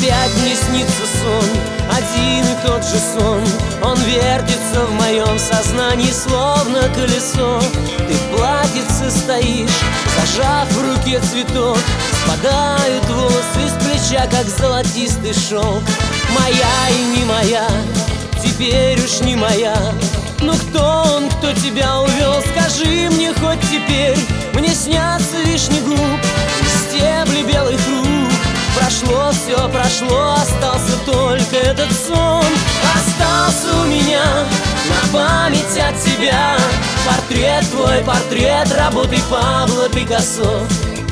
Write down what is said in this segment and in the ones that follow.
Опять мне снится сон, один и тот же сон. Он вертится в моем сознании, словно колесо. Ты в платьице стоишь, зажав в руке цветок. Спадают волосы с плеча, как золотистый шелк. Моя и не моя, теперь уж не моя. Ну кто он, кто тебя увел? Скажи мне хоть теперь. Мне снятся вишни губ и стебли белых рук. Прошло все, прошло, остался только этот сон. Остался у меня на память от тебя портрет твой, портрет работы Пабло Пикассо.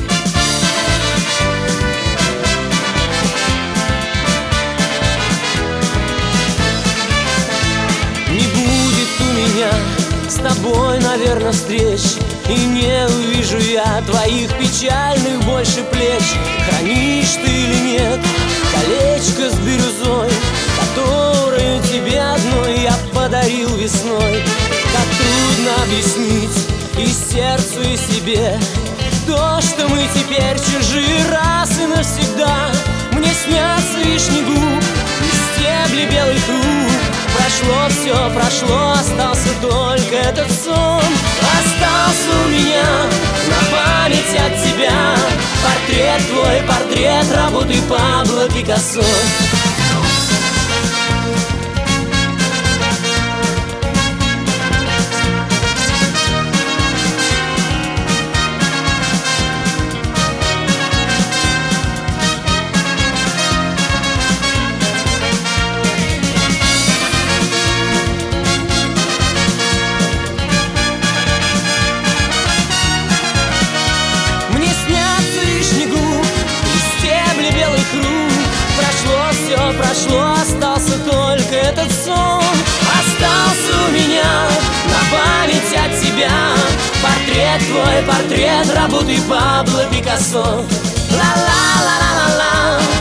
Не будет у меня с тобой, наверное, встреч, и не увижу я твоих печальных больше плеч. Хранишь ты или нет колечко с бирюзой, которое тебе одной я подарил весной? Как трудно объяснить и сердцу, и себе то, что мы теперь чужие раз и навсегда. Мне снятся вишни губ и стебли белых рук. Прошло все, прошло, остался только этот сон. Остался у меня на память от тебя портрет твой, портрет работы Пабло Пикассо. Прошло, остался только этот сон. Остался у меня на память от тебя портрет твой, портрет работы Пабло Пикассо. Ла-ла-ла-ла-ла-ла.